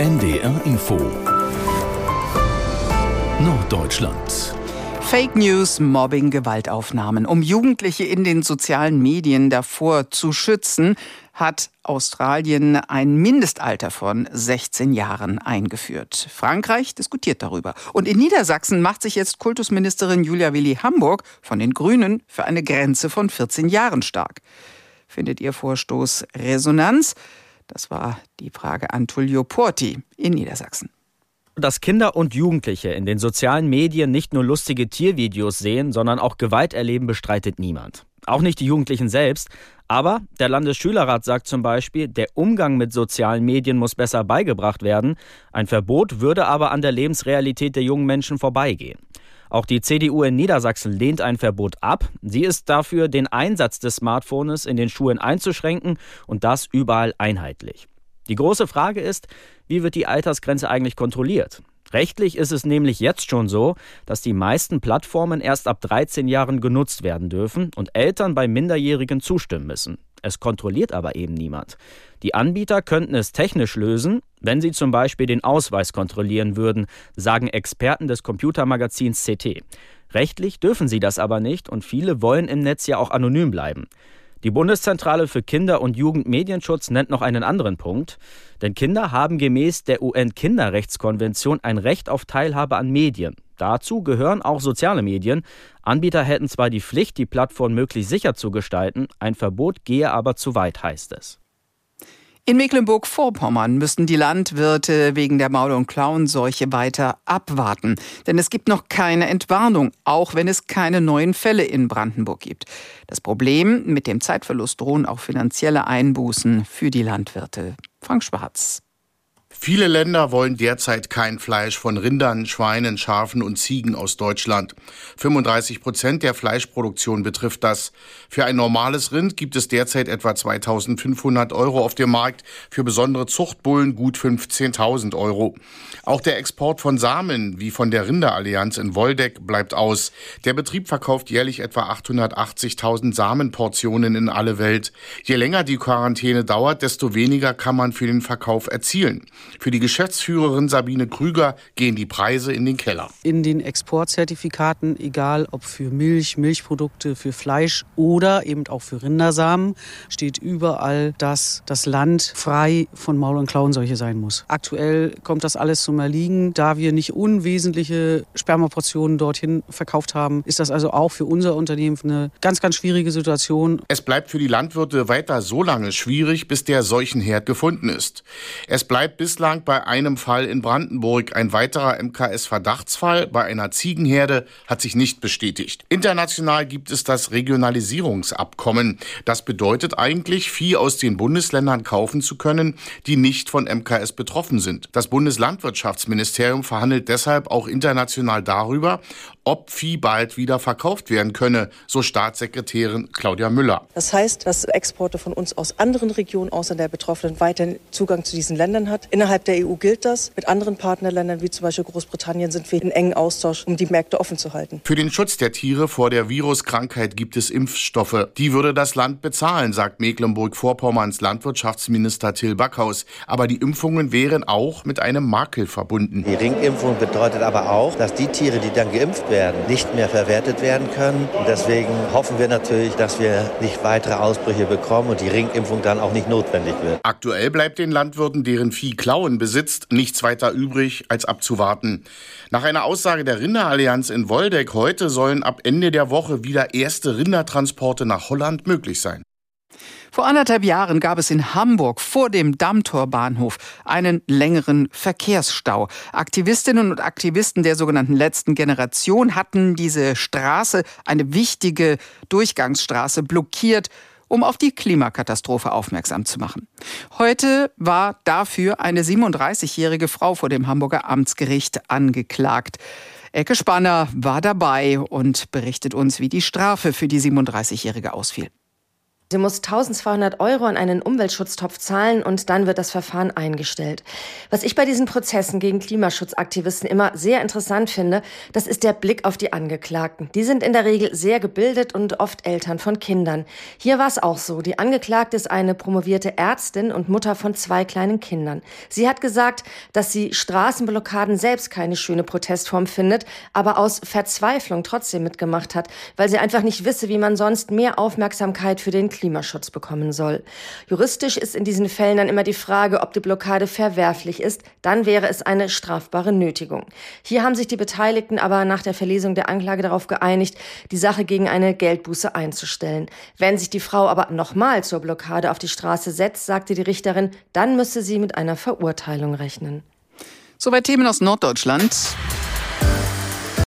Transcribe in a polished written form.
NDR Info Norddeutschland. Fake News, Mobbing, Gewaltaufnahmen. Um Jugendliche in den sozialen Medien davor zu schützen, hat Australien ein Mindestalter von 16 Jahren eingeführt. Frankreich diskutiert darüber. Und in Niedersachsen macht sich jetzt Kultusministerin Julia Willi-Hamburg von den Grünen für eine Grenze von 14 Jahren stark. Findet Ihr Vorstoß Resonanz? Das war die Frage an Tullio Porti in Niedersachsen. Dass Kinder und Jugendliche in den sozialen Medien nicht nur lustige Tiervideos sehen, sondern auch Gewalt erleben, bestreitet niemand. Auch nicht die Jugendlichen selbst. Aber der Landesschülerrat sagt zum Beispiel, der Umgang mit sozialen Medien muss besser beigebracht werden. Ein Verbot würde aber an der Lebensrealität der jungen Menschen vorbeigehen. Auch die CDU in Niedersachsen lehnt ein Verbot ab. Sie ist dafür, den Einsatz des Smartphones in den Schulen einzuschränken und das überall einheitlich. Die große Frage ist, wie wird die Altersgrenze eigentlich kontrolliert? Rechtlich ist es nämlich jetzt schon so, dass die meisten Plattformen erst ab 13 Jahren genutzt werden dürfen und Eltern bei Minderjährigen zustimmen müssen. Es kontrolliert aber eben niemand. Die Anbieter könnten es technisch lösen, wenn sie zum Beispiel den Ausweis kontrollieren würden, sagen Experten des Computermagazins CT. Rechtlich dürfen sie das aber nicht und viele wollen im Netz ja auch anonym bleiben. Die Bundeszentrale für Kinder- und Jugendmedienschutz nennt noch einen anderen Punkt. Denn Kinder haben gemäß der UN-Kinderrechtskonvention ein Recht auf Teilhabe an Medien. Dazu gehören auch soziale Medien. Anbieter hätten zwar die Pflicht, die Plattform möglichst sicher zu gestalten, ein Verbot gehe aber zu weit, heißt es. In Mecklenburg-Vorpommern müssen die Landwirte wegen der Maul- und Klauenseuche weiter abwarten. Denn es gibt noch keine Entwarnung, auch wenn es keine neuen Fälle in Brandenburg gibt. Das Problem: mit dem Zeitverlust drohen auch finanzielle Einbußen für die Landwirte. Frank Schwarz. Viele Länder wollen derzeit kein Fleisch von Rindern, Schweinen, Schafen und Ziegen aus Deutschland. 35% der Fleischproduktion betrifft das. Für ein normales Rind gibt es derzeit etwa 2.500 Euro auf dem Markt, für besondere Zuchtbullen gut 15.000 Euro. Auch der Export von Samen, wie von der Rinderallianz in Woldeck, bleibt aus. Der Betrieb verkauft jährlich etwa 880.000 Samenportionen in alle Welt. Je länger die Quarantäne dauert, desto weniger kann man für den Verkauf erzielen. Für die Geschäftsführerin Sabine Krüger gehen die Preise in den Keller. In den Exportzertifikaten, egal ob für Milch, Milchprodukte, für Fleisch oder eben auch für Rindersamen, steht überall, dass das Land frei von Maul- und Klauenseuche sein muss. Aktuell kommt das alles zum Erliegen. Da wir nicht unwesentliche Spermaportionen dorthin verkauft haben, ist das also auch für unser Unternehmen eine ganz, ganz schwierige Situation. Es bleibt für die Landwirte weiter so lange schwierig, bis der Seuchenherd gefunden ist. Es bleibt bislang bei einem Fall in Brandenburg. Ein weiterer MKS-Verdachtsfall bei einer Ziegenherde hat sich nicht bestätigt. International gibt es das Regionalisierungsabkommen. Das bedeutet eigentlich, Vieh aus den Bundesländern kaufen zu können, die nicht von MKS betroffen sind. Das Bundeslandwirtschaftsministerium verhandelt deshalb auch international darüber, ob Vieh bald wieder verkauft werden könne, so Staatssekretärin Claudia Müller. Das heißt, dass Exporte von uns aus anderen Regionen außer der Betroffenen weiterhin Zugang zu diesen Ländern hat. Innerhalb der EU gilt das. Mit anderen Partnerländern wie zum Beispiel Großbritannien sind wir in engen Austausch, um die Märkte offen zu halten. Für den Schutz der Tiere vor der Viruskrankheit gibt es Impfstoffe. Die würde das Land bezahlen, sagt Mecklenburg-Vorpommerns Landwirtschaftsminister Till Backhaus. Aber die Impfungen wären auch mit einem Makel verbunden. Die Ringimpfung bedeutet aber auch, dass die Tiere, die dann geimpft werden, nicht mehr verwertet werden können. Und deswegen hoffen wir natürlich, dass wir nicht weitere Ausbrüche bekommen und die Ringimpfung dann auch nicht notwendig wird. Aktuell bleibt den Landwirten, deren Vieh Klauen besitzt, nichts weiter übrig, als abzuwarten. Nach einer Aussage der Rinderallianz in Woldeck heute sollen ab Ende der Woche wieder erste Rindertransporte nach Holland möglich sein. Vor 1,5 Jahren gab es in Hamburg vor dem Dammtorbahnhof einen längeren Verkehrsstau. Aktivistinnen und Aktivisten der sogenannten letzten Generation hatten diese Straße, eine wichtige Durchgangsstraße, blockiert, um auf die Klimakatastrophe aufmerksam zu machen. Heute war dafür eine 37-jährige Frau vor dem Hamburger Amtsgericht angeklagt. Elke Spanner war dabei und berichtet uns, wie die Strafe für die 37-Jährige ausfiel. Sie muss 1.200 € an einen Umweltschutztopf zahlen und dann wird das Verfahren eingestellt. Was ich bei diesen Prozessen gegen Klimaschutzaktivisten immer sehr interessant finde, das ist der Blick auf die Angeklagten. Die sind in der Regel sehr gebildet und oft Eltern von Kindern. Hier war es auch so. Die Angeklagte ist eine promovierte Ärztin und Mutter von 2 kleinen Kindern. Sie hat gesagt, dass sie Straßenblockaden selbst keine schöne Protestform findet, aber aus Verzweiflung trotzdem mitgemacht hat, weil sie einfach nicht wisse, wie man sonst mehr Aufmerksamkeit für den Klimaschutz bekommen soll. Juristisch ist in diesen Fällen dann immer die Frage, ob die Blockade verwerflich ist. Dann wäre es eine strafbare Nötigung. Hier haben sich die Beteiligten aber nach der Verlesung der Anklage darauf geeinigt, die Sache gegen eine Geldbuße einzustellen. Wenn sich die Frau aber nochmal zur Blockade auf die Straße setzt, sagte die Richterin, dann müsse sie mit einer Verurteilung rechnen. Soweit Themen aus Norddeutschland.